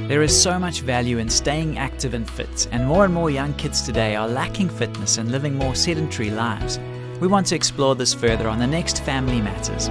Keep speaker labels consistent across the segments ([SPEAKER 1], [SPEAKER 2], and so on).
[SPEAKER 1] There is so much value in staying active and fit, and more young kids today are lacking fitness and living more sedentary lives. We want to explore this further on the next Family Matters.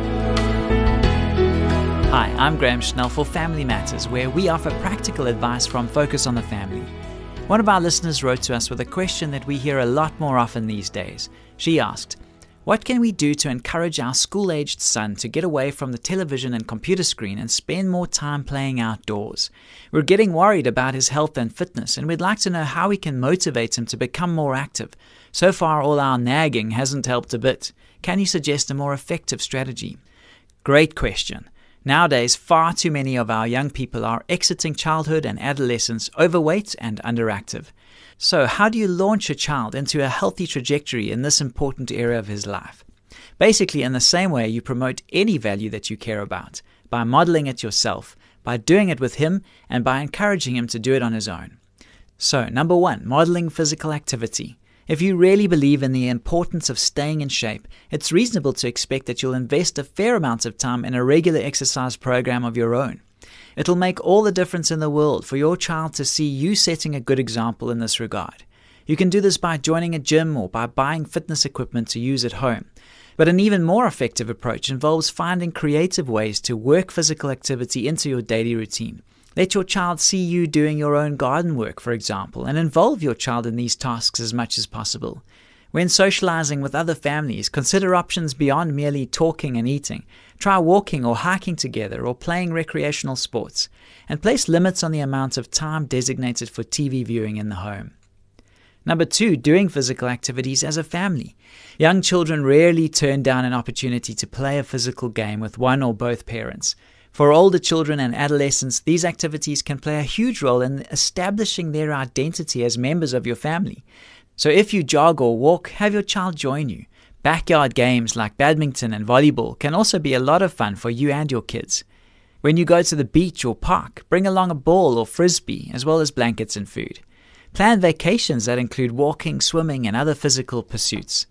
[SPEAKER 1] Hi, I'm Graham Schnell for Family Matters, where we offer practical advice from Focus on the Family. One of our listeners wrote to us with a question that we hear a lot more often these days. She asked, "What can we do to encourage our school-aged son to get away from the television and computer screen and spend more time playing outdoors? We're getting worried about his health and fitness, and we'd like to know how we can motivate him to become more active. So far, all our nagging hasn't helped a bit. Can you suggest a more effective strategy?" Great question. Nowadays, far too many of our young people are exiting childhood and adolescence overweight and underactive. So how do you launch a child into a healthy trajectory in this important area of his life? Basically, in the same way you promote any value that you care about, by modeling it yourself, by doing it with him, and by encouraging him to do it on his own. So, number 1, modeling physical activity. If you really believe in the importance of staying in shape, it's reasonable to expect that you'll invest a fair amount of time in a regular exercise program of your own. It'll make all the difference in the world for your child to see you setting a good example in this regard. You can do this by joining a gym or by buying fitness equipment to use at home. But an even more effective approach involves finding creative ways to work physical activity into your daily routine. Let your child see you doing your own garden work, for example, and involve your child in these tasks as much as possible. When socializing with other families, consider options beyond merely talking and eating. Try walking or hiking together or playing recreational sports, and place limits on the amount of time designated for TV viewing in the home. Number 2, doing physical activities as a family. Young children rarely turn down an opportunity to play a physical game with one or both parents. For older children and adolescents, these activities can play a huge role in establishing their identity as members of your family. So if you jog or walk, have your child join you. Backyard games like badminton and volleyball can also be a lot of fun for you and your kids. When you go to the beach or park, bring along a ball or frisbee, as well as blankets and food. Plan vacations that include walking, swimming, and other physical pursuits.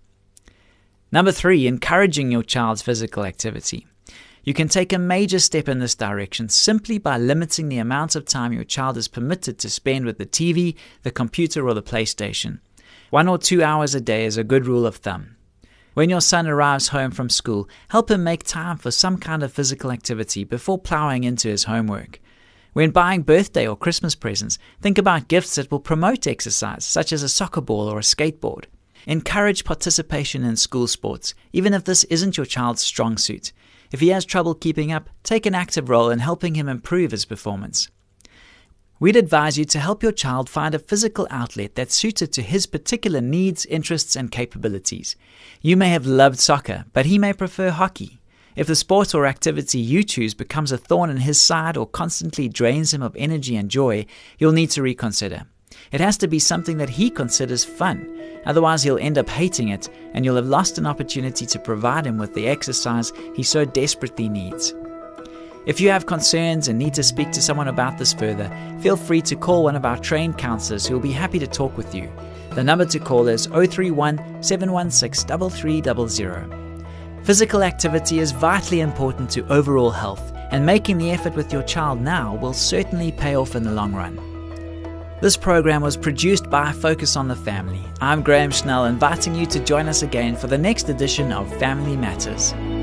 [SPEAKER 1] Number 3, encouraging your child's physical activity. You can take a major step in this direction simply by limiting the amount of time your child is permitted to spend with the TV, the computer, or the PlayStation. 1 or 2 hours a day is a good rule of thumb. When your son arrives home from school, help him make time for some kind of physical activity before plowing into his homework. When buying birthday or Christmas presents, think about gifts that will promote exercise, such as a soccer ball or a skateboard. Encourage participation in school sports, even if this isn't your child's strong suit. If he has trouble keeping up, take an active role in helping him improve his performance. We'd advise you to help your child find a physical outlet that's suited to his particular needs, interests, and capabilities. You may have loved soccer, but he may prefer hockey. If the sport or activity you choose becomes a thorn in his side or constantly drains him of energy and joy, you'll need to reconsider. It has to be something that he considers fun. Otherwise, he'll end up hating it, and you'll have lost an opportunity to provide him with the exercise he so desperately needs. If you have concerns and need to speak to someone about this further, feel free to call one of our trained counselors who will be happy to talk with you. The number to call is 031 716 3300. Physical activity is vitally important to overall health, and making the effort with your child now will certainly pay off in the long run. This program was produced by Focus on the Family. I'm Graham Schnell, inviting you to join us again for the next edition of Family Matters.